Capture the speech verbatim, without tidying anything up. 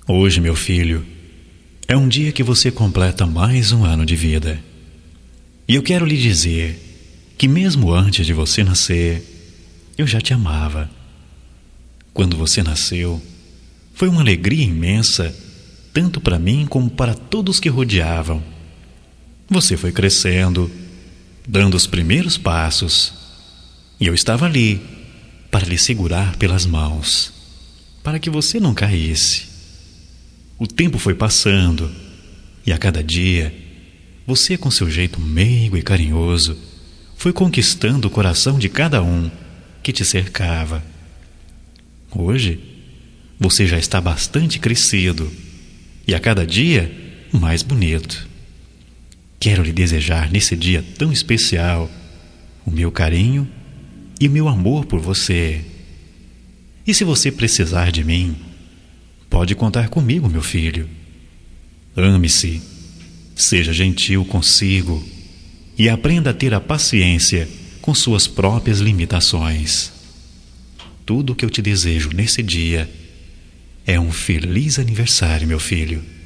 Hoje, meu filho, é um dia que você completa mais um ano de vida. E eu quero lhe dizer que mesmo antes de você nascer, eu já te amava. Quando você nasceu, foi uma alegria imensa, tanto para mim como para todos que rodeavam. Você foi crescendo, dando os primeiros passos, e eu estava ali para lhe segurar pelas mãos, para que você não caísse. O tempo foi passando, e a cada dia, você, com seu jeito meigo e carinhoso, foi conquistando o coração de cada um que te cercava. Hoje, você já está bastante crescido e a cada dia mais bonito. Quero lhe desejar nesse dia tão especial o meu carinho e o meu amor por você. E se você precisar de mim, pode contar comigo, meu filho. Ame-se, seja gentil consigo e aprenda a ter a paciência com suas próprias limitações. Tudo o que eu te desejo nesse dia é um feliz aniversário, meu filho.